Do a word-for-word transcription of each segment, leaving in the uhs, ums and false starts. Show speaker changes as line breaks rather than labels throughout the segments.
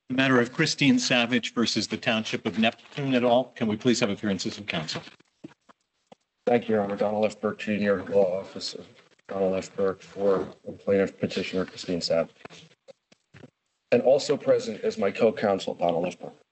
The matter of Christine Savage versus the Township of Neptune et al. Can we please have appearances of counsel?
Thank you, Your Honor. Donald F. Burke, Junior Law Officer. Donald F. Burke for plaintiff petitioner Christine Savage. And also present is my co-counsel, Donald F. Burke.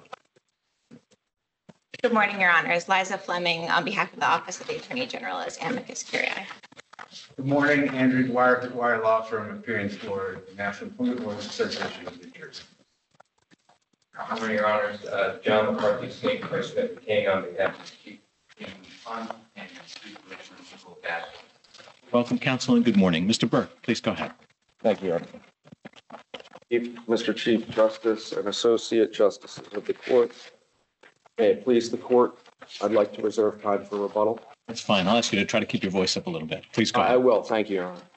Good morning, Your Honors. Liza Fleming on behalf of the Office of the Attorney General as amicus curiae.
Good morning, Andrew Dwyer, Dwyer Law Firm, appearing for the National Employment Lawyers Association of New Jersey.
Good morning, Your Honors. Uh, John McCarthy, Snake Smith King on behalf of the Chief Fund and Chief Commissioner of Civil Gas.
Welcome, counsel, and good morning. Mister Burke, please go ahead.
Thank you, Your Honor. Chief, Mister Chief Justice and Associate Justices of the Court, may it please the Court, I'd like to reserve time for rebuttal.
That's fine. I'll ask you to try to keep your voice up a little bit. Please go
I
ahead.
will. Thank you, Your Honor.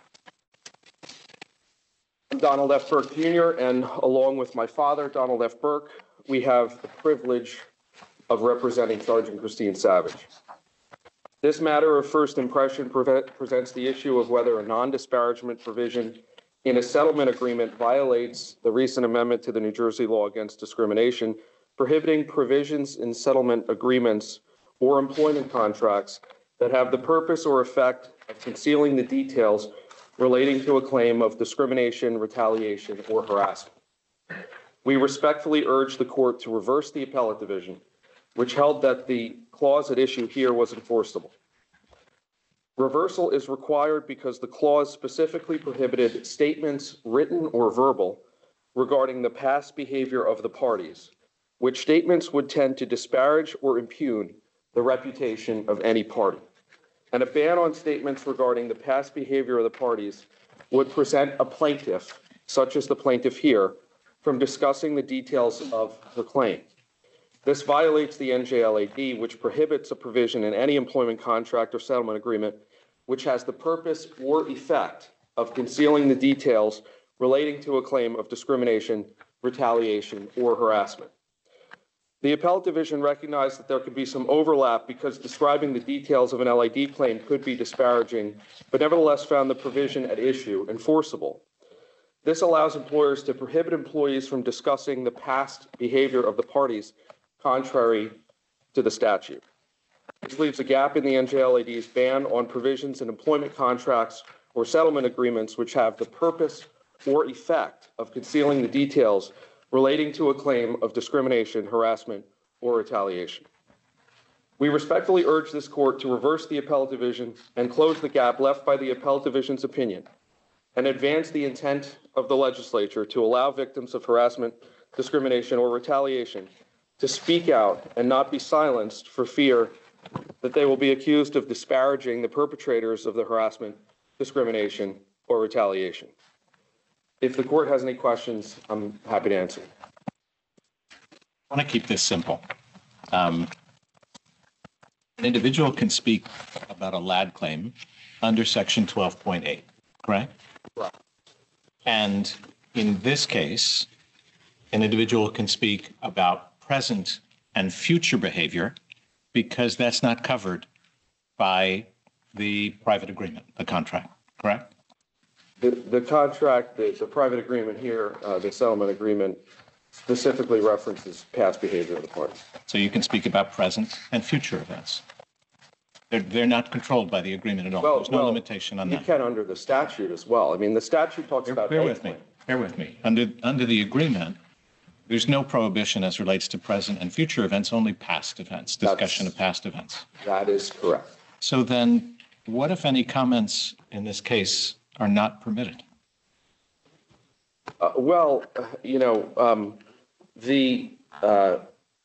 I'm Donald F. Burke, Junior, and along with my father, Donald F. Burke, we have the privilege of representing Sergeant Christine Savage. This matter of first impression presents the issue of whether a non-disparagement provision in a settlement agreement violates the recent amendment to the New Jersey law against discrimination, prohibiting provisions in settlement agreements or employment contracts that have the purpose or effect of concealing the details relating to a claim of discrimination, retaliation, or harassment. We respectfully urge the Court to reverse the appellate division, which held that the clause at issue here was enforceable. Reversal is required because the clause specifically prohibited statements, written or verbal, regarding the past behavior of the parties, which statements would tend to disparage or impugn the reputation of any party. And a ban on statements regarding the past behavior of the parties would present a plaintiff, such as the plaintiff here, from discussing the details of her claim. This violates the N J L A D, which prohibits a provision in any employment contract or settlement agreement which has the purpose or effect of concealing the details relating to a claim of discrimination, retaliation, or harassment. The appellate division recognized that there could be some overlap because describing the details of an L A D claim could be disparaging, but nevertheless found the provision at issue enforceable. This allows employers to prohibit employees from discussing the past behavior of the parties contrary to the statute. This leaves a gap in the N J L A D's ban on provisions in employment contracts or settlement agreements which have the purpose or effect of concealing the details relating to a claim of discrimination, harassment, or retaliation. We respectfully urge this Court to reverse the appellate division and close the gap left by the appellate division's opinion and advance the intent of the legislature to allow victims of harassment, discrimination, or retaliation to speak out and not be silenced for fear that they will be accused of disparaging the perpetrators of the harassment, discrimination, or retaliation. If the Court has any questions, I'm happy to answer.
I want to keep this simple. Um, an individual can speak about a L A D claim under Section twelve point eight, correct?
Right.
And in this case, an individual can speak about present and future behavior because that's not covered by the private agreement, the contract, correct?
The, the contract, the, the private agreement here, uh, the settlement agreement, specifically references past behavior of the parties.
So you can speak about present and future events. They're, they're not controlled by the agreement at all.
Well,
There's no
well,
limitation on
you
that.
can under the statute as well. I mean, the statute talks
Bear,
about
bear
a
with me.
claim.
Bear with me. Under, under the agreement, there's no prohibition as relates to present and future events, only past events, discussion
That's-
of past events.
That is correct.
So then what, if any, comments in this case are not permitted?
Uh, well, uh, you know, um, the uh,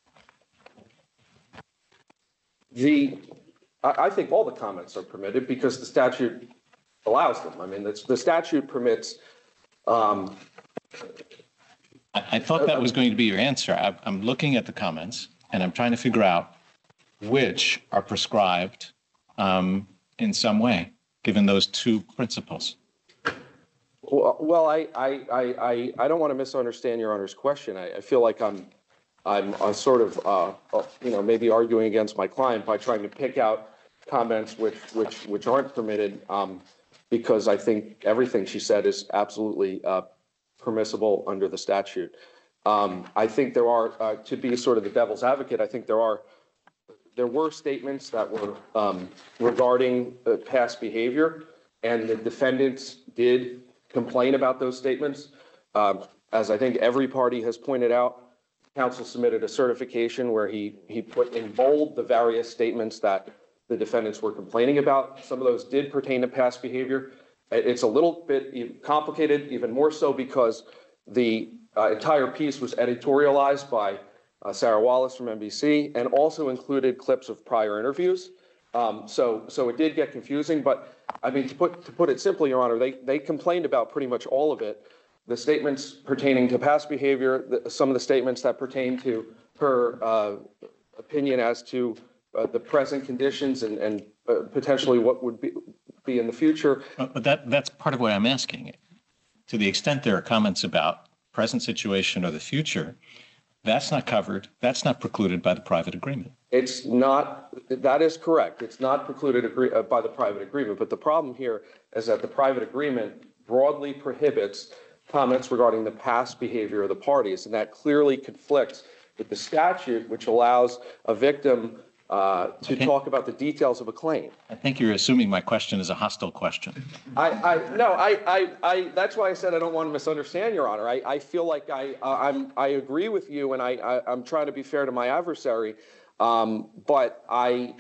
the I, I think all the comments are permitted because the statute allows them. I mean, it's, the statute permits. Um,
I, I thought that was going to be your answer. I, I'm looking at the comments and I'm trying to figure out which are prescribed um, in some way, given those two principles.
Well, well I, I, I, I don't want to misunderstand Your Honor's question. I, I feel like I'm, I'm uh, sort of, uh, uh, you know, maybe arguing against my client by trying to pick out comments which, which, which aren't permitted, um, because I think everything she said is absolutely uh, permissible under the statute. Um, I think there are, uh, to be sort of the devil's advocate, I think there are, there were statements that were um, regarding uh, past behavior, and the defendants did complain about those statements. Um, as I think every party has pointed out, counsel submitted a certification where he he put in bold the various statements that the defendants were complaining about. Some of those did pertain to past behavior. It's a little bit complicated, even more so because the uh, entire piece was editorialized by uh, Sarah Wallace from N B C and also included clips of prior interviews. Um, so so it did get confusing, but I mean, to put to put it simply, Your Honor, they they complained about pretty much all of it. The statements pertaining to past behavior, the, some of the statements that pertain to her uh, opinion as to uh, the present conditions and, and uh, potentially what would be, be in the future.
But that that's part of what I'm asking. To the extent there are comments about present situation or the future, that's not covered. That's not precluded by the private agreement.
It's not, that is correct. It's not precluded agree, uh, by the private agreement. But the problem here is that the private agreement broadly prohibits comments regarding the past behavior of the parties, and that clearly conflicts with the statute, which allows a victim uh, to
Okay.
talk about the details of a claim.
I think you're assuming my question is a hostile question.
I, I no, I, I, I, that's why I said I don't want to misunderstand, Your Honor. I, I feel like I, uh, I'm, I agree with you, and I, I, I'm trying to be fair to my adversary, um, but I.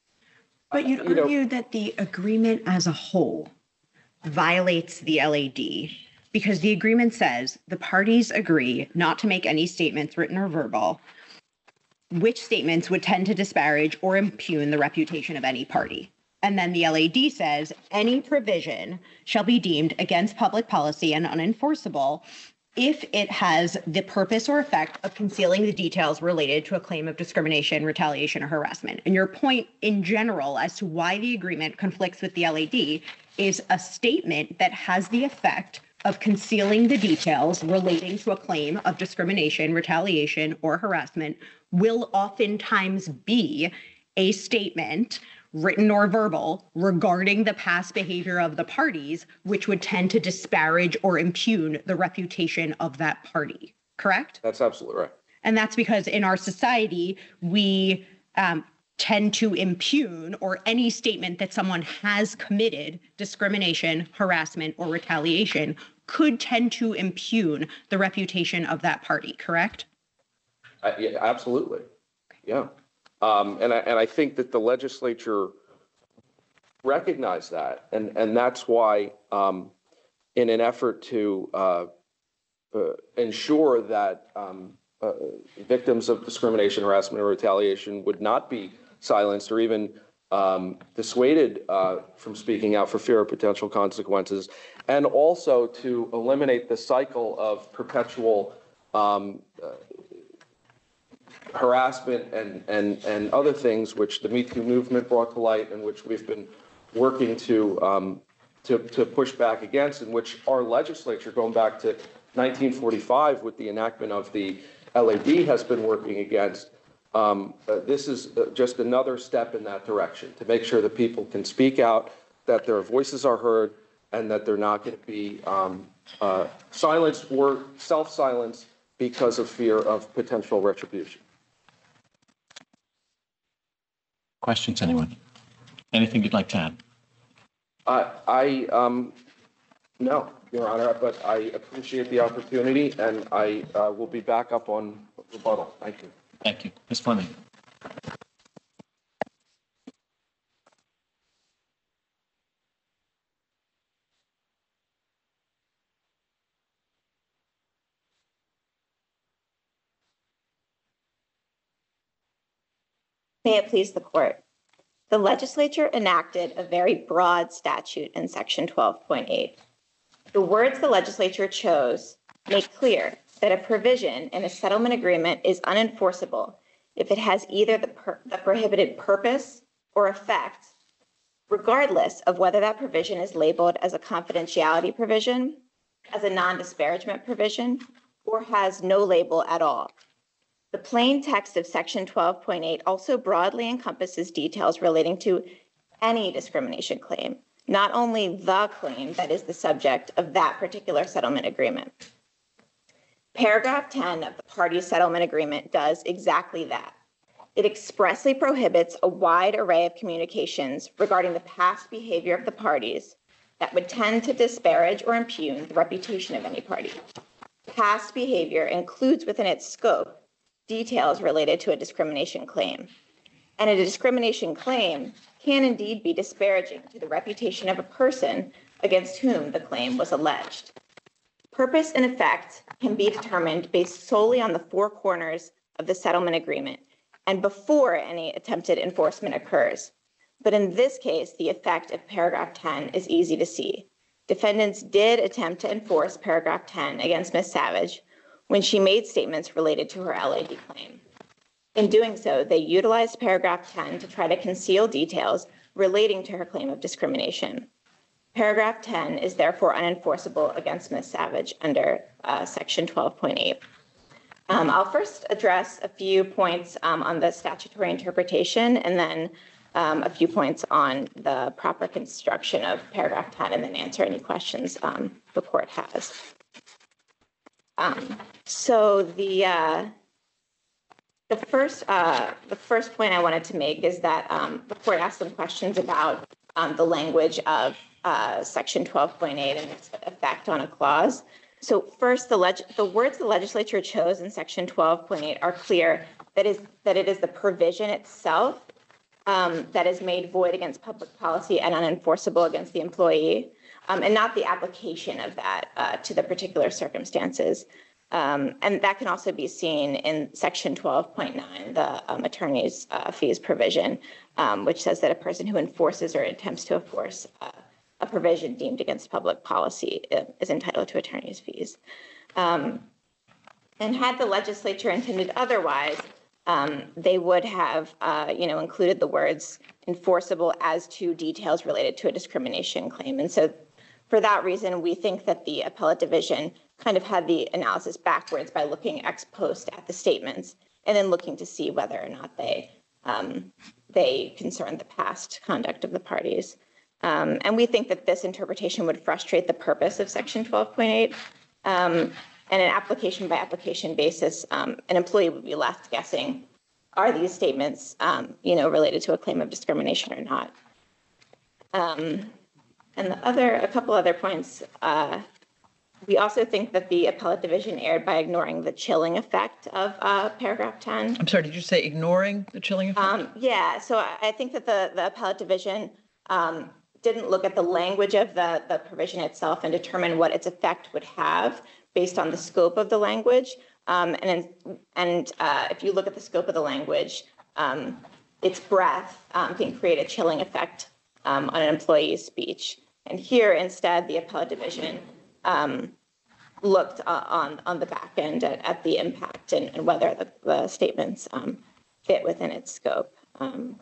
But you'd
you know,
argue that the agreement as a whole violates the L A D because the agreement says the parties agree not to make any statements, written or verbal, which statements would tend to disparage or impugn the reputation of any party. And then the L A D says any provision shall be deemed against public policy and unenforceable if it has the purpose or effect of concealing the details related to a claim of discrimination, retaliation, or harassment. And your point in general as to why the agreement conflicts with the L A D is a statement that has the effect of concealing the details relating to a claim of discrimination, retaliation, or harassment will oftentimes be a statement, written or verbal, regarding the past behavior of the parties, which would tend to disparage or impugn the reputation of that party, correct?
That's absolutely right.
And that's because in our society, we um, tend to impugn, or any statement that someone has committed discrimination, harassment, or retaliation could tend to impugn the reputation of that party, correct?
Uh, yeah, absolutely. Yeah. Um, and I, and I think that the legislature recognized that, and, and that's why, um, in an effort to uh, uh, ensure that um, uh, victims of discrimination, harassment, or retaliation would not be silenced or even um, dissuaded uh, from speaking out for fear of potential consequences, and also to eliminate the cycle of perpetual um, uh, harassment and, and, and other things which the Me Too movement brought to light and which we've been working to, um, to, to push back against, and which our legislature, going back to nineteen forty-five with the enactment of the L A D, has been working against. Um, uh, this is uh, just another step in that direction to make sure that people can speak out, that their voices are heard, and that they're not going to be um, uh, silenced or self-silenced because of fear of potential retribution.
Questions, anyone? Anything you'd like to add?
Uh, I, um, no, Your Honor, but I appreciate the opportunity, and I uh, will be back up on rebuttal. Thank you.
Thank you. Miz Fleming.
May it please the court. The legislature enacted a very broad statute in section twelve point eight. The words the legislature chose make clear that a provision in a settlement agreement is unenforceable if it has either the, per- the prohibited purpose or effect, regardless of whether that provision is labeled as a confidentiality provision, as a non-disparagement provision, or has no label at all. The plain text of section twelve point eight also broadly encompasses details relating to any discrimination claim, not only the claim that is the subject of that particular settlement agreement. Paragraph ten of the parties' settlement agreement does exactly that. It expressly prohibits a wide array of communications regarding the past behavior of the parties that would tend to disparage or impugn the reputation of any party. Past behavior includes within its scope details related to a discrimination claim. And a discrimination claim can indeed be disparaging to the reputation of a person against whom the claim was alleged. Purpose and effect can be determined based solely on the four corners of the settlement agreement and before any attempted enforcement occurs. But in this case, the effect of paragraph ten is easy to see. Defendants did attempt to enforce paragraph ten against Miz Savage when she made statements related to her L A D claim. In doing so, they utilized paragraph ten to try to conceal details relating to her claim of discrimination. Paragraph ten is therefore unenforceable against Miz Savage under uh, section twelve point eight. Um, I'll first address a few points um, on the statutory interpretation and then um, a few points on the proper construction of paragraph ten and then answer any questions um, the court has. Um, so the uh, the first uh, the first point I wanted to make is that um, the court asked some questions about um, the language of uh, section twelve point eight and its effect on a clause. So first, the, leg- the words the legislature chose in section twelve point eight are clear that is that it is the provision itself um, that is made void against public policy and unenforceable against the employee, um, and not the application of that uh, to the particular circumstances. Um, and that can also be seen in section twelve point nine, the um, attorney's uh, fees provision, um, which says that a person who enforces or attempts to enforce uh, a provision deemed against public policy is entitled to attorney's fees. Um, and had the legislature intended otherwise, um, they would have, uh, you know, included the words enforceable as to details related to a discrimination claim. And so for that reason, we think that the appellate division kind of had the analysis backwards by looking ex post at the statements and then looking to see whether or not they, um, they concern the past conduct of the parties. Um, and we think that this interpretation would frustrate the purpose of section twelve point eight. Um, and an application by application basis, um, an employee would be left guessing, are these statements, um, you know, related to a claim of discrimination or not? Um, and the other, a couple other points, uh, we also think that the appellate division erred by ignoring the chilling effect of uh, paragraph ten.
I'm sorry, did you say ignoring the chilling effect?
Um, yeah, so I, I think that the, the appellate division um, didn't look at the language of the, the provision itself and determine what its effect would have based on the scope of the language. Um, and and uh, if you look at the scope of the language, um, its breadth um, can create a chilling effect um, on an employee's speech. And here, instead, the appellate division um, looked uh, on, on the back end at, at the impact and, and whether the, the statements um, fit within its scope. Um,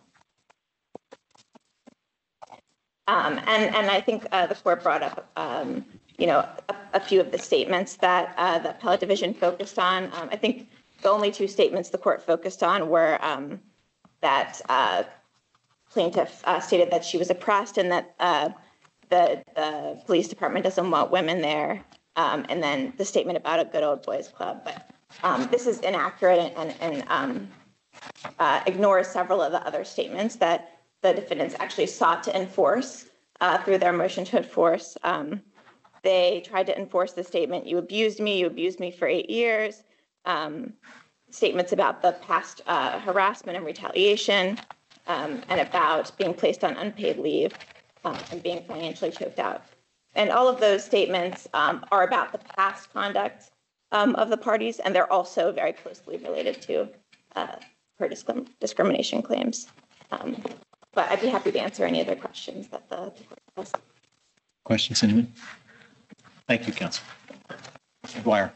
Um, and, and I think uh, the court brought up, um, you know, a, a few of the statements that uh, the appellate division focused on. Um, I think the only two statements the court focused on were um, that uh, plaintiff uh, stated that she was oppressed and that uh, the, the police department doesn't want women there. Um, and then the statement about a good old boys club. But um, this is inaccurate and, and, and um, uh, ignores several of the other statements that the defendants actually sought to enforce uh, through their motion to enforce. Um, they tried to enforce the statement, you abused me, you abused me for eight years. Um, statements about the past uh, harassment and retaliation, um, and about being placed on unpaid leave um, and being financially choked out. And all of those statements um, are about the past conduct um, of the parties, and they're also very closely related to uh, her discrim- discrimination claims. Um, But I'd be happy to answer any other questions that the court has.
Questions, anyone? Thank you, counsel. Mister Dwyer.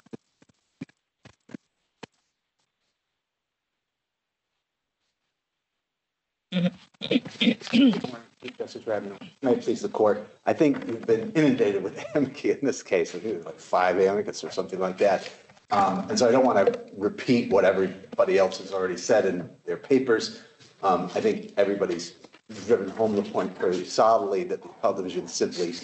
Chief Justice Radman, may it please the court. I think we've been inundated with amici in this case. I think there's like five amicus or something like that. Um, and so I don't want to repeat what everybody else has already said in their papers. Um, I think everybody's driven home the point pretty solidly that the appellate division simply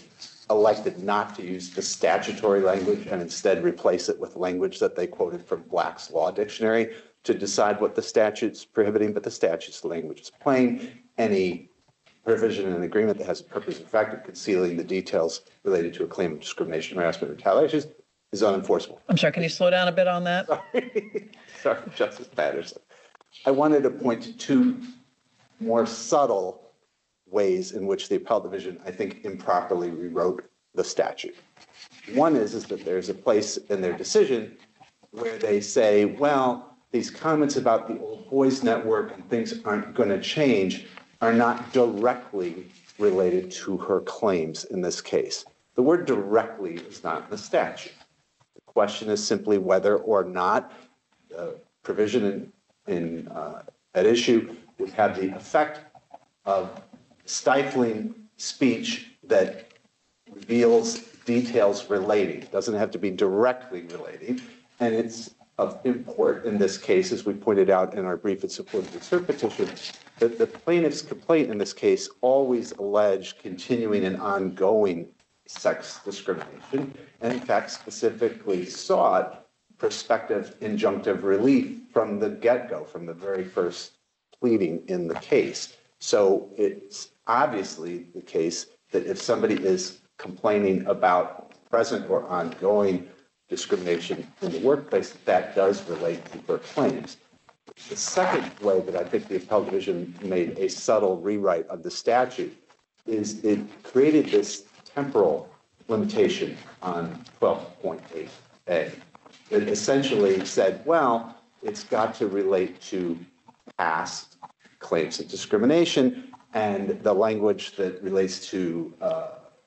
elected not to use the statutory language and instead replace it with language that they quoted from Black's Law Dictionary to decide what the statute's prohibiting, but the statute's language is plain. Any provision in an agreement that has a purpose, in fact, of concealing the details related to a claim of discrimination, harassment, or retaliation is unenforceable.
I'm sorry, can you slow down a bit on that?
Sorry, Sorry, Justice Patterson. I wanted to point to two more subtle ways in which the appellate division, I think, improperly rewrote the statute. One is, is that there's a place in their decision where they say, well, these comments about the old boys network and things aren't going to change are not directly related to her claims in this case. The word directly is not in the statute. The question is simply whether or not the provision in, in uh, at issue would have the effect of stifling speech that reveals details relating. It doesn't have to be directly relating. And it's of import in this case, as we pointed out in our brief in support of the cert petition, that the plaintiff's complaint in this case always alleged continuing and ongoing sex discrimination, and in fact specifically sought prospective injunctive relief from the get-go, from the very first pleading in the case. So it's obviously the case that if somebody is complaining about present or ongoing discrimination in the workplace, that does relate to her claims. The second way that I think the appellate division made a subtle rewrite of the statute is it created this temporal limitation on twelve point eight A. It essentially said, well, it's got to relate to past claims of discrimination, and the language that relates to uh,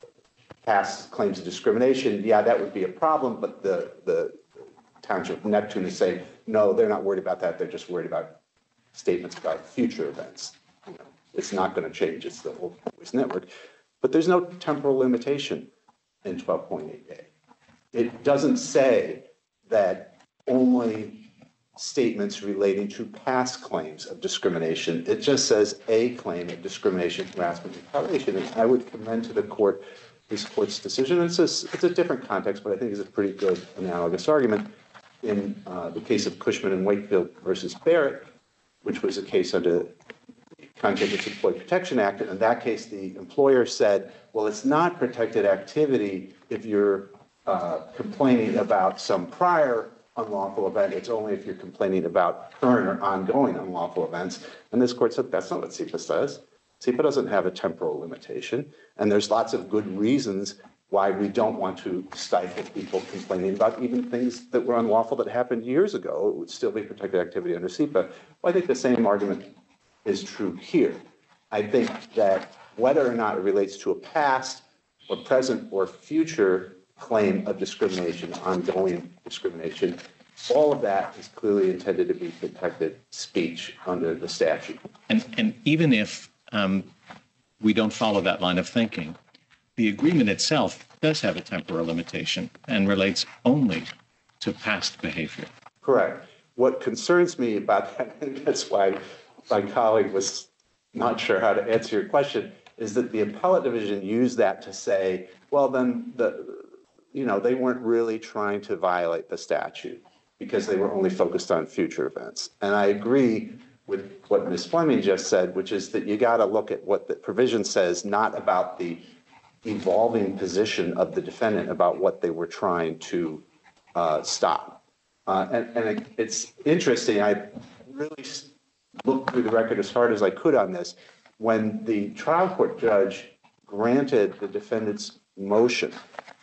past claims of discrimination, yeah, that would be a problem, but the, the Township of Neptune is saying, no, they're not worried about that. They're just worried about statements about future events. You know, it's not going to change. It's the whole voice network. But there's no temporal limitation in twelve point eight A. It doesn't say that only statements relating to past claims of discrimination. It just says a claim of discrimination, harassment, and retaliation. And I would commend to the court this court's decision. It's a, it's a different context, but I think it's a pretty good analogous argument in uh, the case of Cushman and Wakefield versus Barrett, which was a case under the Conscientious Employee Protection Act. And in that case, the employer said, well, it's not protected activity if you're uh, complaining about some prior unlawful event. It's only if you're complaining about current or ongoing unlawful events. And this court said, that's not what C I P A says. C I P A doesn't have a temporal limitation. And there's lots of good reasons why we don't want to stifle people complaining about even things that were unlawful that happened years ago. It would still be protected activity under C I P A. Well, I think the same argument is true here. I think that whether or not it relates to a past or present or future claim of discrimination, ongoing discrimination, all of that is clearly intended to be protected speech under the statute.
And, and even if um, we don't follow that line of thinking, the agreement itself does have a temporal limitation and relates only to past behavior.
Correct. What concerns me about that, and that's why my colleague was not sure how to answer your question, is that the appellate division used that to say, well, then the, you know, they weren't really trying to violate the statute because they were only focused on future events. And I agree with what Miz Fleming just said, which is that you got to look at what the provision says, not about the evolving position of the defendant about what they were trying to uh, stop. Uh, and and it, it's interesting. I really looked through the record as hard as I could on this. When the trial court judge granted the defendant's motion,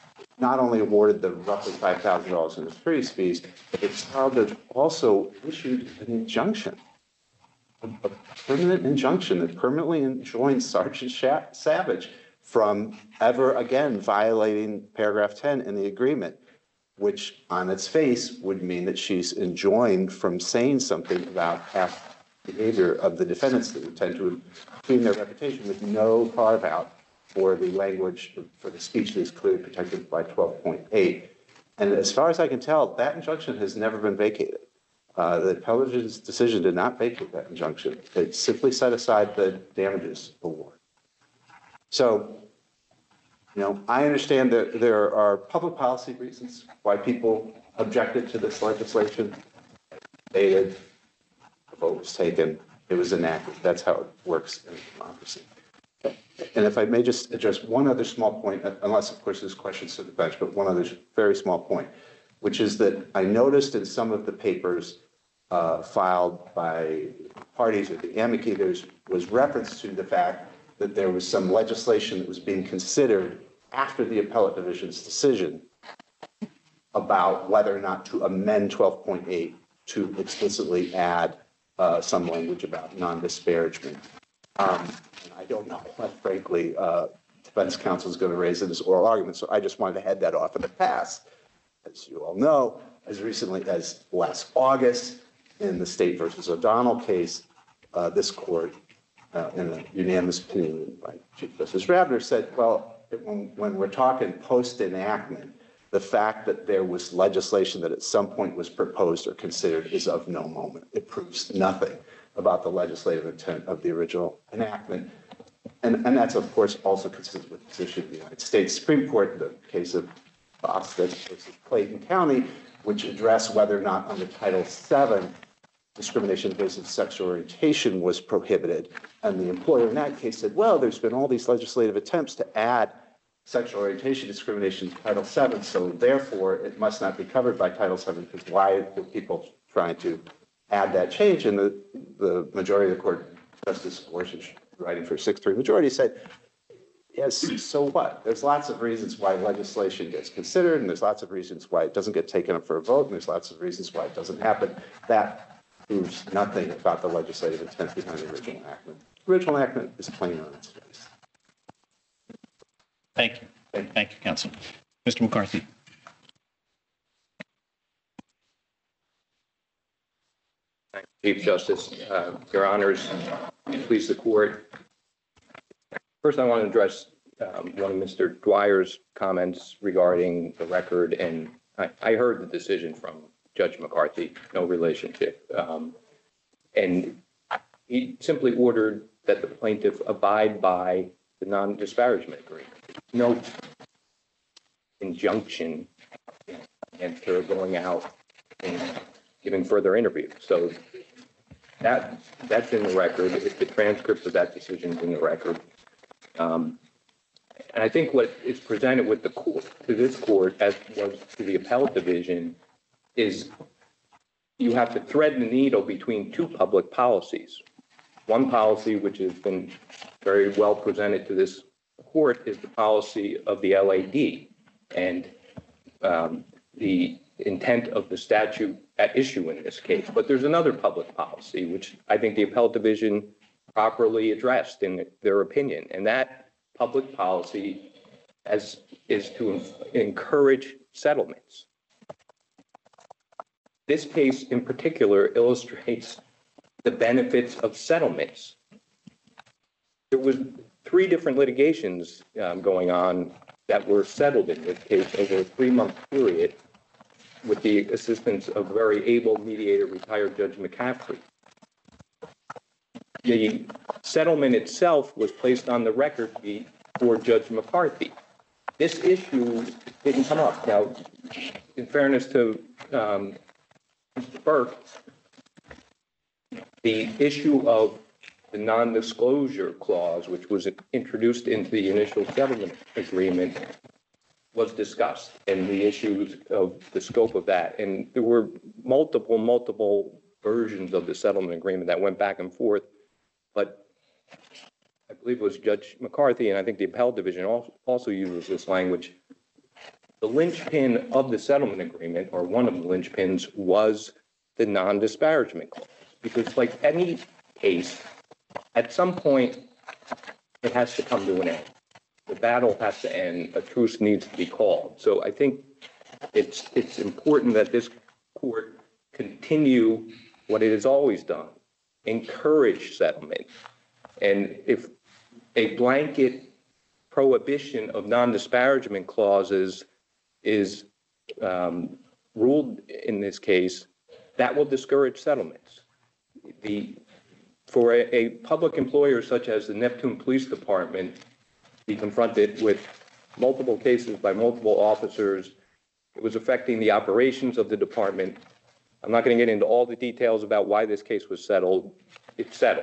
not only awarded the roughly five thousand dollars in attorney's fees, but the trial judge also issued an injunction, a, a permanent injunction that permanently enjoins Sergeant Sha- Savage from ever again violating paragraph ten in the agreement, which on its face would mean that she's enjoined from saying something about past behavior of the defendants that would tend to improve their reputation, with no carve out for the language, for the speech that is clearly protected by twelve point eight. And as far as I can tell, that injunction has never been vacated. Uh, the appellate judge's decision did not vacate that injunction. It simply set aside the damages award. So You know, I understand that there are public policy reasons why people objected to this legislation. Debated, the vote was taken, it was enacted. That's how it works in a democracy. And if I may just address one other small point, unless of course there's questions to the bench, but one other very small point, which is that I noticed in some of the papers uh, filed by parties or the amici, there was reference to the fact that there was some legislation that was being considered after the appellate division's decision about whether or not to amend twelve point eight to explicitly add uh, some language about non-disparagement. Um, and I don't know what, frankly, uh, defense counsel is going to raise in this oral argument, so I just wanted to head that off in the past. As you all know, as recently as last August, in the State versus O'Donnell case, uh, this court, uh, in a unanimous opinion by Chief Justice Ravner, said, well, it, when, when we're talking post-enactment, the fact that there was legislation that at some point was proposed or considered is of no moment. It proves nothing about the legislative intent of the original enactment. And, and that's, of course, also consistent with the position of the United States Supreme Court in the case of Boston versus Clayton County, which addressed whether or not under Title seven, discrimination based on sexual orientation was prohibited. And the employer in that case said, well, there's been all these legislative attempts to add sexual orientation discrimination to Title seven, so therefore it must not be covered by Title seven, because why are people trying to add that change? And the, the majority of the court, Justice Gorsuch, writing for six three majority, said, yes, so what? There's lots of reasons why legislation gets considered, and there's lots of reasons why it doesn't get taken up for a vote, and there's lots of reasons why it doesn't happen. That proves nothing about the legislative intent behind the original enactment. The original enactment is plain on its face.
Thank you. Thank you, counsel. Mister McCarthy.
Thank you, Chief Justice. Uh, Your Honors, please the court. First, I want to address um, one of Mister Dwyer's comments regarding the record, and I, I heard the decision from Judge McCarthy, no relationship. Um, and he simply ordered that the plaintiff abide by the non-disparagement agreement. No injunction against her going out and giving further interviews. So that that's in the record. If the transcript of that decision is in the record. Um, and I think what is presented with the court, to this court, as was to the appellate division, is you have to thread the needle between two public policies. One policy, which has been very well presented to this court, is the policy of the L A D and um, the intent of the statute at issue in this case. But there's another public policy, which I think the appellate division properly addressed in their opinion, and that public policy as is to encourage settlements. This case in particular illustrates the benefits of settlements. There was three different litigations um, going on that were settled in this case over a three-month period with the assistance of very able mediator, retired Judge McCaffrey. The settlement itself was placed on the record before Judge McCarthy. This issue didn't come up. Now, in fairness to um, Mister Burke, the issue of the non-disclosure clause, which was introduced into the initial settlement agreement, was discussed, and the issues of the scope of that. And there were multiple, multiple versions of the settlement agreement that went back and forth. But I believe it was Judge McCarthy, and I think the appellate division also uses this language. The linchpin of the settlement agreement, or one of the linchpins, was the non-disparagement clause. Because like any case, at some point, it has to come to an end. The battle has to end. A truce needs to be called. So I think it's it's important that this court continue what it has always done, encourage settlement. And if a blanket prohibition of non-disparagement clauses is um, ruled in this case, that will discourage settlements. The For a, a public employer such as the Neptune Police Department, be confronted with multiple cases by multiple officers. It was affecting the operations of the department. I'm not going to get into all the details about why this case was settled. It's settled.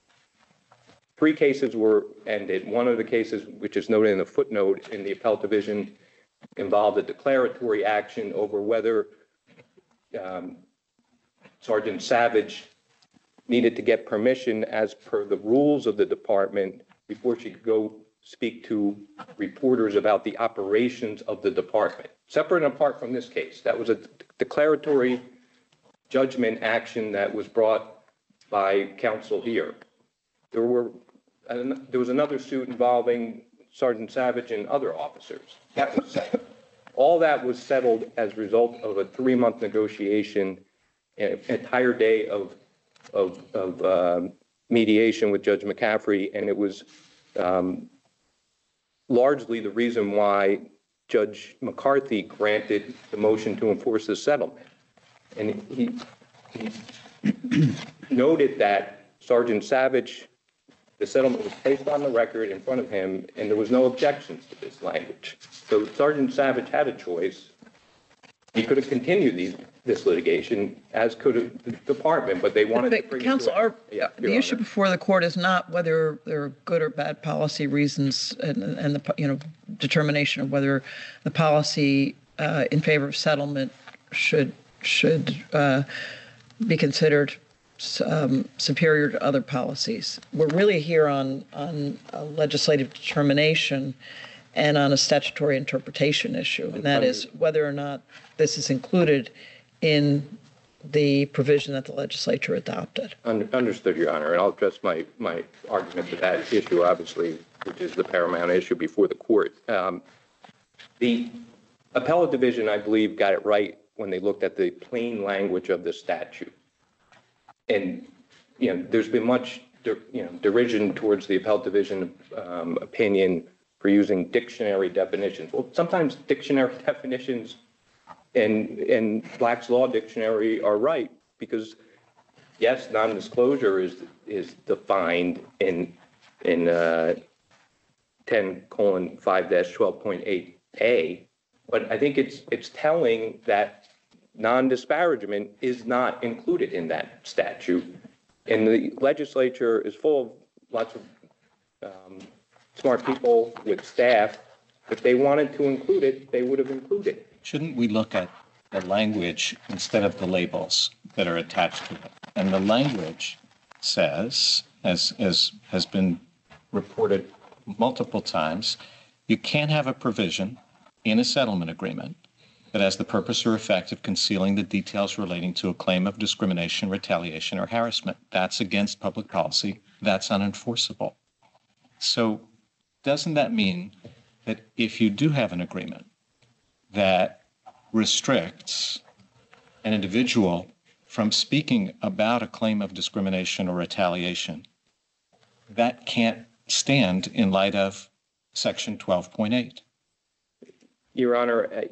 Three cases were ended. One of the cases, which is noted in the footnote in the appellate division, involved a declaratory action over whether um, Sergeant Savage needed to get permission as per the rules of the department before she could go speak to reporters about the operations of the department. Separate and apart from this case, that was a declaratory judgment action that was brought by counsel here. There were uh, there was another suit involving Sergeant Savage and other officers. That was settled. All that was settled as a result of a three-month negotiation, an entire day of of, of um, mediation with Judge McCaffrey, and it was um, largely the reason why Judge McCarthy granted the motion to enforce the settlement. And he, he noted that Sergeant Savage, the settlement was placed on the record in front of him, and there was no objections to this language. So Sergeant Savage had a choice. He could have continued these, this litigation, as could the department, but they wanted
The
to bring
council,
it to
our,
yeah,
the
Your
issue
Honor.
before the court is not whether there are good or bad policy reasons and, and the, you know, determination of whether the policy uh, in favor of settlement should, should uh, be considered um, superior to other policies. We're really here on, on a legislative determination and on a statutory interpretation issue, and that is whether or not this is included in the provision that the legislature adopted.
Un- Understood, Your Honor, and I'll address my, my argument to that issue, obviously, which is the paramount issue before the court. Um, The appellate division, I believe, got it right when they looked at the plain language of the statute. And, you know, there's been much, der- you know, derision towards the appellate division um, opinion for using dictionary definitions. Well, sometimes dictionary definitions and, and Black's Law Dictionary are right, because yes, non-disclosure is, is defined in, in uh, ten colon five dash twelve point eight A, but I think it's, it's telling that non-disparagement is not included in that statute. And the legislature is full of lots of um, smart people with staff. If they wanted to include it, they would have included it.
Shouldn't we look at the language instead of the labels that are attached to it? And the language says, as, as has been reported multiple times, you can't have a provision in a settlement agreement that has the purpose or effect of concealing the details relating to a claim of discrimination, retaliation, or harassment. That's against public policy. That's unenforceable. So doesn't that mean that if you do have an agreement that restricts an individual from speaking about a claim of discrimination or retaliation, that can't stand in light of Section twelve point eight?
Your Honor, uh,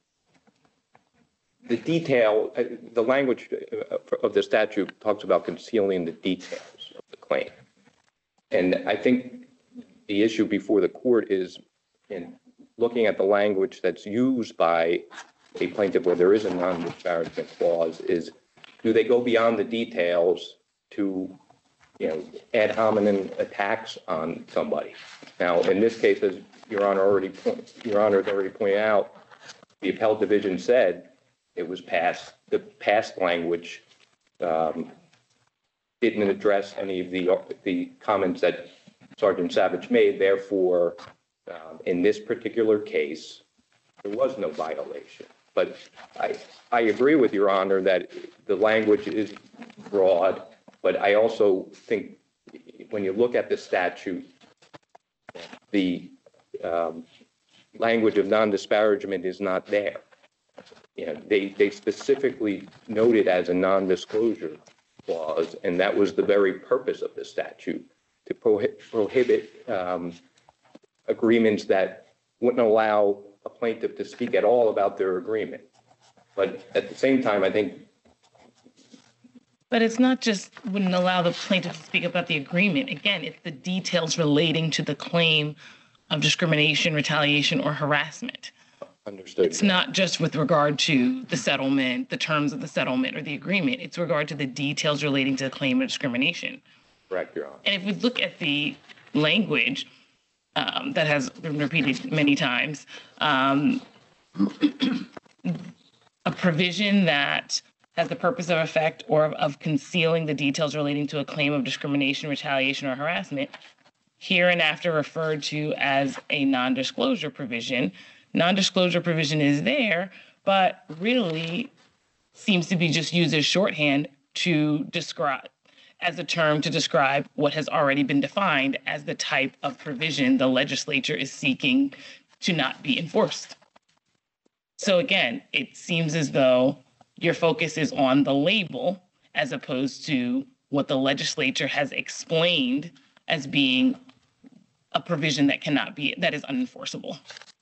the detail, uh, the language uh, of the statute talks about concealing the details of the claim. And I think the issue before the court is in looking at the language that's used by a plaintiff where there is a non-disparagement clause is, do they go beyond the details to, you know, ad hominem attacks on somebody? Now, in this case, as Your Honor already point, Your Honor has already pointed out, the appellate division said it was passed, the past language um, didn't address any of the, the comments that Sergeant Savage made. Therefore, um, in this particular case, there was no violation. But I, I agree with Your Honor that the language is broad, but I also think when you look at the statute, the um, language of non-disparagement is not there. You know, they, they specifically noted as a non-disclosure clause, and that was the very purpose of the statute, to prohibit, prohibit um, agreements that wouldn't allow a plaintiff to speak at all about their agreement. But at the same time, I think.
But it's not just wouldn't allow the plaintiff to speak about the agreement. Again, it's the details relating to the claim of discrimination, retaliation, or harassment.
Understood.
It's not just with regard to the settlement, the terms of the settlement or the agreement. It's regard to the details relating to the claim of discrimination.
Correct, Your Honor.
And if we look at the language um, that has been repeated many times, um, a provision that has the purpose of effect or of, of concealing the details relating to a claim of discrimination, retaliation, or harassment, hereinafter referred to as a non-disclosure provision. Non-disclosure provision is there, but really seems to be just used as shorthand to describe, as a term to describe what has already been defined as the type of provision the legislature is seeking to not be enforced. So again, it seems as though your focus is on the label as opposed to what the legislature has explained as being a provision that cannot be, that is unenforceable.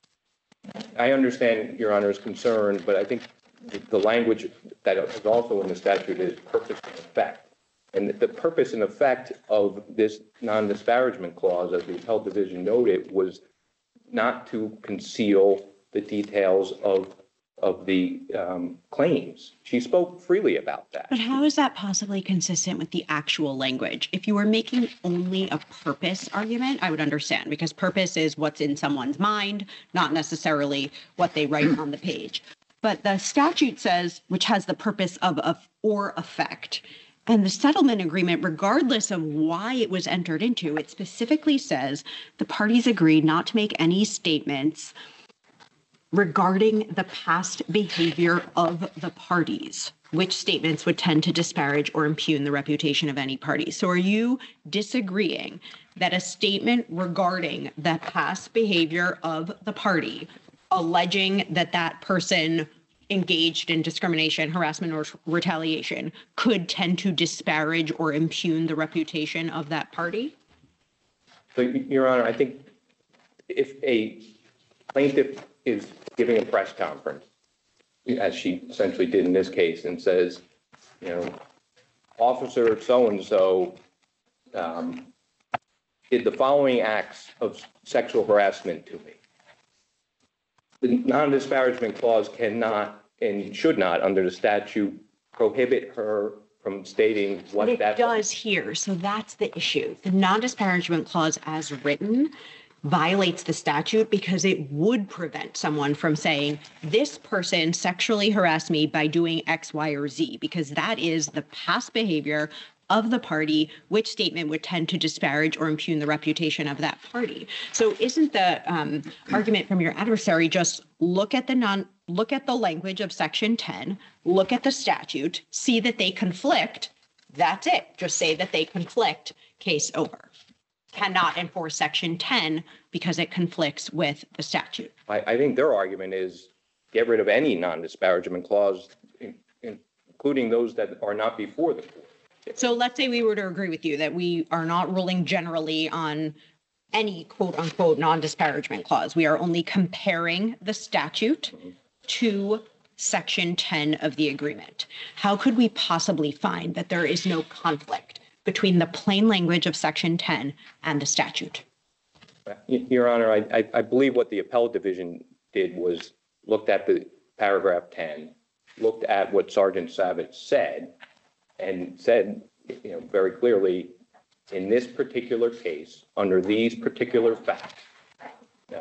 I understand Your Honor's concern, but I think the- the language that is also in the statute is purpose and effect. And the purpose and effect of this non-disparagement clause, as the appellate division noted, was not to conceal the details of of the um, claims. She spoke freely about that.
But how is that possibly consistent with the actual language? If you were making only a purpose argument, I would understand, because purpose is what's in someone's mind, not necessarily what they write on the page. But the statute says, which has the purpose of, of or effect. And the settlement agreement, regardless of why it was entered into, it specifically says the parties agreed not to make any statements regarding the past behavior of the parties, which statements would tend to disparage or impugn the reputation of any party. So are you disagreeing that a statement regarding the past behavior of the party, alleging that that person engaged in discrimination, harassment, or retaliation could tend to disparage or impugn the reputation of that party?
So, Your Honor, I think if a plaintiff is giving a press conference, as she essentially did in this case, and says, you know, Officer so-and-so um, did the following acts of sexual harassment to me. The non-disparagement clause cannot and should not, under the statute, prohibit her from stating what
But
that
it does here, so that's the issue. The non-disparagement clause as written violates the statute because it would prevent someone from saying, this person sexually harassed me by doing X, Y, or Z, because that is the past behavior of the party, which statement would tend to disparage or impugn the reputation of that party. So isn't the um, argument from your adversary just look at the non look at the language of section ten, look at the statute, see that they conflict, that's it. Just say that they conflict, case over. Cannot enforce section ten because it conflicts with the statute.
I, I think their argument is get rid of any non-disparagement clause, in, including those that are not before the court.
So let's say we were to agree with you that we are not ruling generally on any quote unquote non-disparagement clause. We are only comparing the statute mm-hmm. to section ten of the agreement. How could we possibly find that there is no conflict between the plain language of section ten and the statute?
Your Honor, I, I, I believe what the appellate division did was looked at the paragraph ten, looked at what Sergeant Savage said, and said, you know, very clearly, in this particular case, under these particular facts, uh,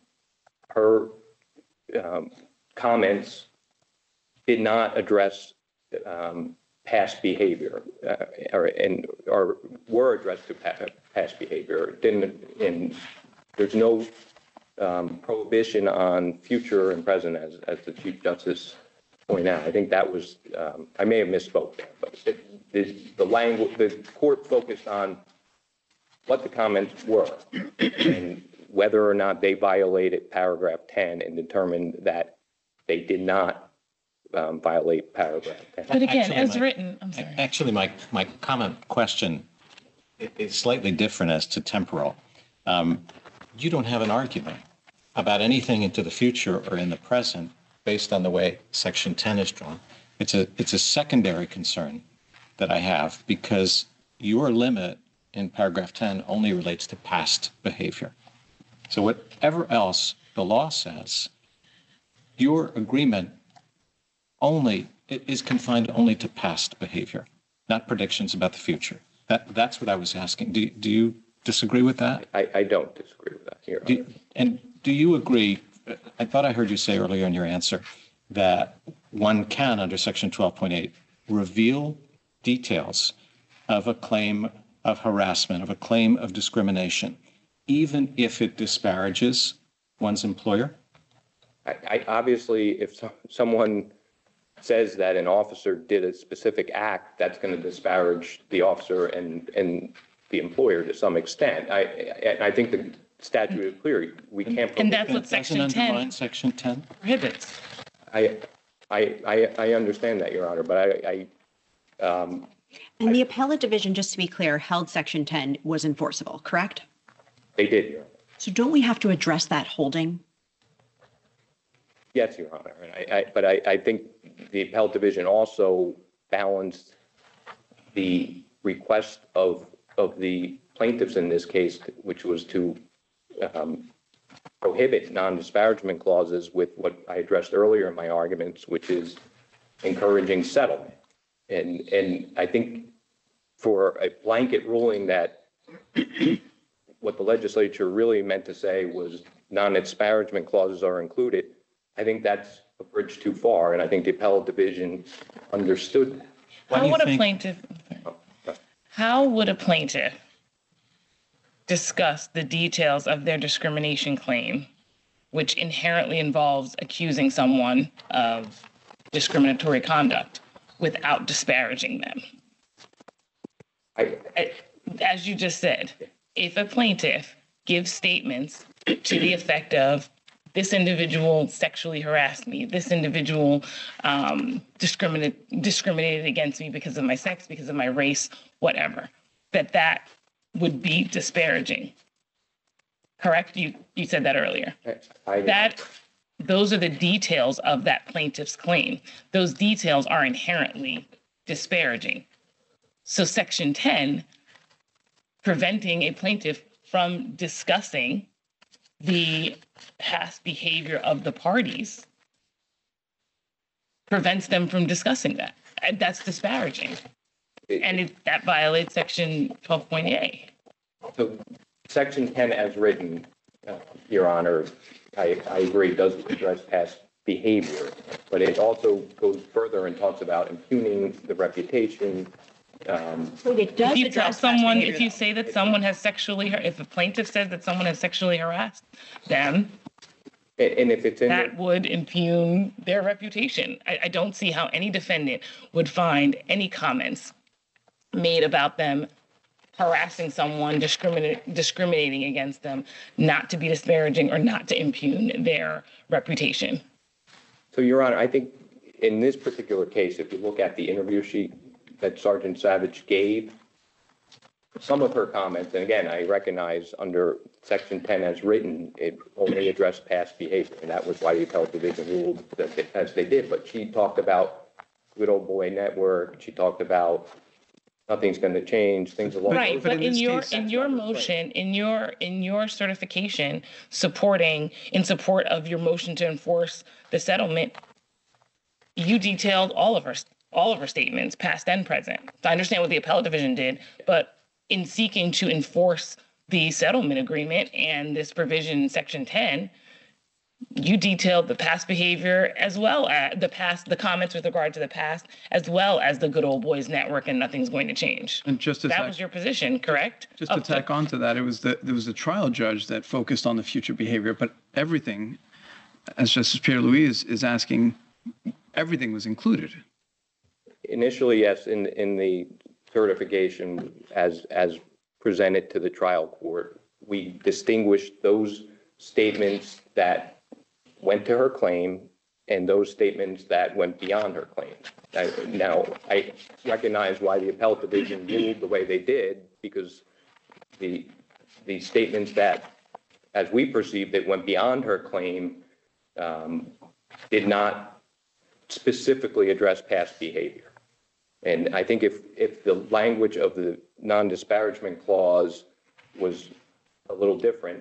her um, comments did not address um, past behavior, uh, or, and or were addressed to past behavior. Didn't, and there's no um, prohibition on future and present, as as the Chief Justice pointed out. I think that was um, I may have misspoke there, but it, the, the language, the court focused on what the comments were and whether or not they violated paragraph ten, and determined that they did not Um, violate paragraph ten.
But again,
Actually,
as
my-
written, I'm sorry.
Actually, my, my comment question i- is slightly different as to temporal. Um, You don't have an argument about anything into the future or in the present based on the way section ten is drawn. It's a, it's a secondary concern that I have because your limit in paragraph ten only relates to past behavior. So whatever else the law says, your agreement only is confined only to past behavior, not predictions about the future. That, that's what I was asking. Do, do you disagree with that?
I, I don't disagree with that here.
Do, and do you agree, I thought I heard you say earlier in your answer that one can, under Section twelve point eight, reveal details of a claim of harassment, of a claim of discrimination, even if it disparages one's employer?
I, I obviously, if so, someone says that an officer did a specific act, that's going to disparage the officer and, and the employer to some extent. I, and I think the statute is clear. We can't.
And that's what
That
Section
doesn't undermine
ten
Section ten?
prohibits.
I, I, I, I understand that, Your Honor, but I, I, um,
And the appellate division, just to be clear, held Section ten was enforceable, correct?
they did, Your Honor.
So don't we have to address that holding?
Yes, Your Honor. And I, I, but I, I think the appellate division also balanced the request of, of the plaintiffs in this case, which was to um, prohibit non-disparagement clauses with what I addressed earlier in my arguments, which is encouraging settlement. And, and I think for a blanket ruling that what the legislature really meant to say was non-disparagement clauses are included, I think that's a bridge too far, and I think the appellate division understood that.
Why do
How
you
would a
think-
plaintiff, how would a plaintiff discuss the details of their discrimination claim, which inherently involves accusing someone of discriminatory conduct, without disparaging them?
I,
I- As you just said, if a plaintiff gives statements to the effect of, this individual sexually harassed me, this individual um, discriminate, discriminated against me because of my sex, because of my race, whatever, that that would be disparaging. Correct? You, you said that earlier.
I,
That, those are the details of that plaintiff's claim. Those details are inherently disparaging. So Section ten, preventing a plaintiff from discussing the past behavior of the parties, prevents them from discussing that. And that's disparaging. And it, that violates Section twelve point eight.
So Section ten as written, uh, Your Honor, I, I agree, does address past behavior, but it also goes further and talks about impugning the reputation. Um,
Wait, it does
If you tell
address past
someone,
behavior,
if you
though.
say that someone has sexually, har- if a plaintiff says that someone has sexually harassed them,
and, and if it's in,
that
the-
would impugn their reputation. I, I don't see how any defendant would find any comments made about them harassing someone, discriminating, discriminating against them, not to be disparaging or not to impugn their reputation.
so Your Honor, I think in this particular case, if you look at the interview sheet that Sergeant Savage gave, some of her comments, and again, I recognize under Section ten as written, it only addressed past behavior, and that was why the appellate division ruled that they- as they did. But she talked about good old boy network. She talked about nothing's going to change, things along.
Right,
those
but
lines.
in your,
That's
in your
not her claim.
motion, in your, in your certification, supporting, in support of your motion to enforce the settlement, you detailed all of her, all of her statements, past and present. I understand what the appellate division did, but in seeking to enforce the settlement agreement and this provision in Section ten, you detailed the past behavior as well as the past, the comments with regard to the past, as well as the good old boys network and nothing's going to change.
And just to
That
tack,
was your position, correct?
just to
Up
tack on to that, it was the, there was a trial judge that focused on the future behavior, but everything, as Justice Pierre Louis is asking, everything was included.
Initially, yes, in, in the certification as, as presented to the trial court, we distinguished those statements that went to her claim and those statements that went beyond her claim. I- Now, I recognize why the appellate division ruled the way they did, because the, the statements that, as we perceived it, went beyond her claim, um, did not specifically address past behavior. And I think if, if the language of the non-disparagement clause was a little different,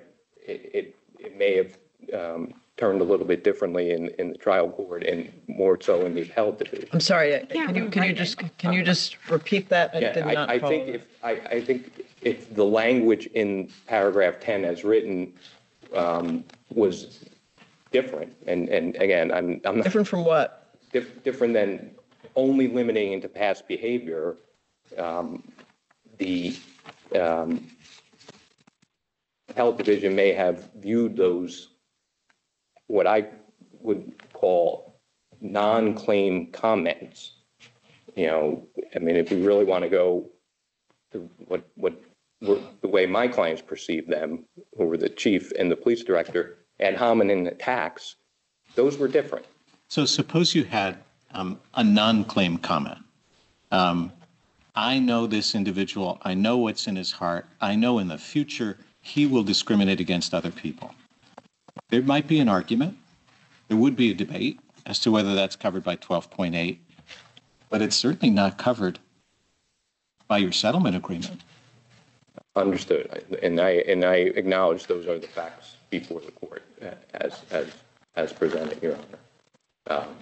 it, it, it may have um, turned a little bit differently in, in the trial court and more so in the appellate division.
I'm sorry, uh, can you, can you just, can you just repeat that? I
Yeah,
did
I,
not
I
follow
think
that.
if, I, I think if the language in paragraph ten as written um, was different, and, and again, I'm, I'm not.
Different from what?
Dif- different than only limiting into past behavior, um, the um, appellate division may have viewed those, what I would call non-claim comments. You know, I mean, if we really want to go to what, what, the way my clients perceive them, who were the chief and the police director, ad hominem attacks, those were different.
So suppose you had um, a non-claim comment. Um, I know this individual. I know what's in his heart. I know in the future he will discriminate against other people. There might be an argument. There would be a debate as to whether that's covered by twelve point eight, but it's certainly not covered by your settlement agreement.
Understood. And I, and I acknowledge those are the facts before the court uh, as, as, as presented, Your Honor. Um,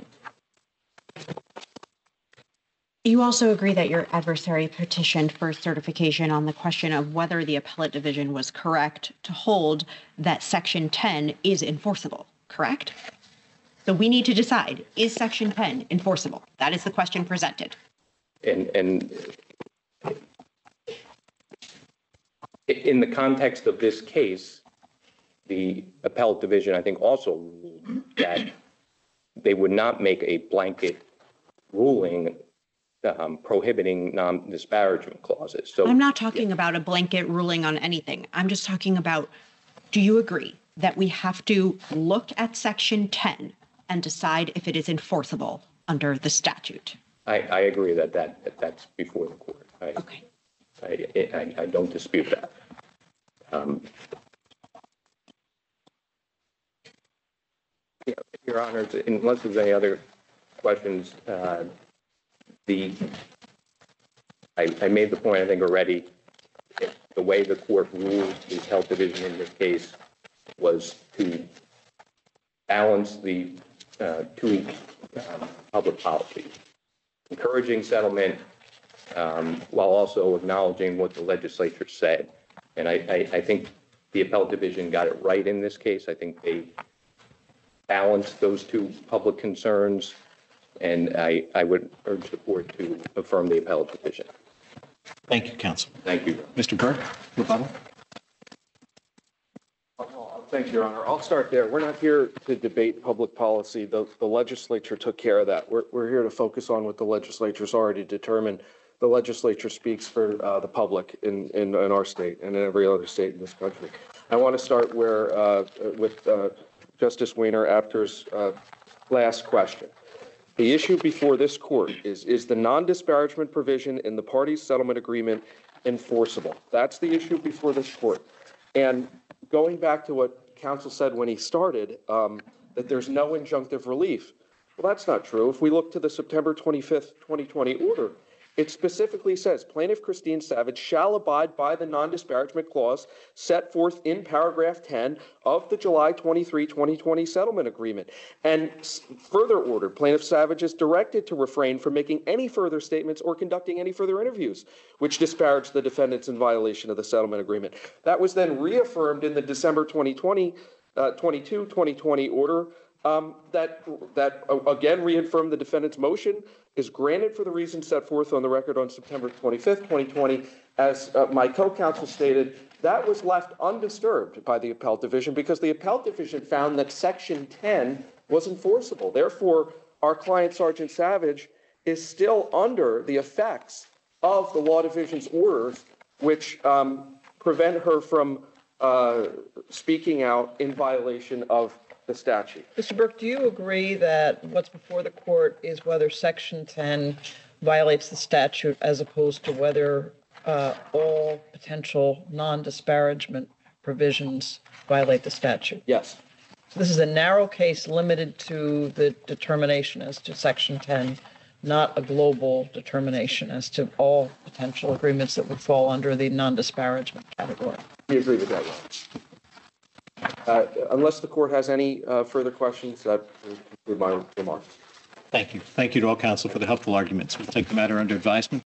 You also agree that your adversary petitioned for certification on the question of whether the appellate division was correct to hold that Section ten is enforceable, correct? So we need to decide, is Section ten enforceable? That is the question presented.
And, and in the context of this case, the appellate division, I think, also ruled that they would not make a blanket ruling um, prohibiting non-disparagement clauses. So
I'm not talking about a blanket ruling on anything. I'm just talking about, do you agree that we have to look at Section ten and decide if it is enforceable under the statute?
I, I agree that, that that that's before the court. I,
Okay.
I, I, I don't dispute that. Um, yeah, Your Honor, unless there's any other questions, uh, the I, I made the point, I think, already. The way the court ruled the appellate division in this case was to balance the uh, two um, public policies, encouraging settlement um, while also acknowledging what the legislature said. And I, I, I think the appellate division got it right in this case. I think they balanced those two public concerns, and I, I would urge the court to affirm the appellate division.
Thank you, counsel.
Thank you.
Mister Burke, rebuttal.
Thank you, Your Honor. I'll start there. We're not here to debate public policy. The, the legislature took care of that. We're, we're here to focus on what the legislature's already determined. The legislature speaks for uh, the public in, in, in our state and in every other state in this country. I want to start where uh, with uh, Justice Wiener after's uh, last question. The issue before this court is, is the non-disparagement provision in the parties' settlement agreement enforceable? That's the issue before this court. And going back to what counsel said when he started, um, that there's no injunctive relief. Well, that's not true. If we look to the September twenty-fifth, twenty twenty order, it specifically says plaintiff Christine Savage shall abide by the non-disparagement clause set forth in paragraph ten of the July twenty-third, twenty twenty settlement agreement. And further ordered, plaintiff Savage is directed to refrain from making any further statements or conducting any further interviews which disparage the defendants in violation of the settlement agreement. That was then reaffirmed in the December twenty twenty, uh, twenty-two, twenty twenty order. Um, that, that uh, again reaffirmed the defendant's motion is granted for the reasons set forth on the record on September twenty-fifth, twenty twenty. As uh, my co-counsel stated, that was left undisturbed by the appellate division because the appellate division found that Section ten was enforceable. Therefore, our client, Sergeant Savage, is still under the effects of the law division's orders, which um, prevent her from uh, speaking out in violation of the statute.
Mister Burke, do you agree that what's before the court is whether Section ten violates the statute as opposed to whether uh, all potential non-disparagement provisions violate the statute?
Yes.
So this is a narrow case limited to the determination as to Section ten, not a global determination as to all potential agreements that would fall under the non-disparagement category.
We agree with that, Ron. Uh, Unless the court has any uh, further questions, that will conclude my remarks.
Thank you. Thank you to all counsel for the helpful arguments. We'll take the matter under advisement.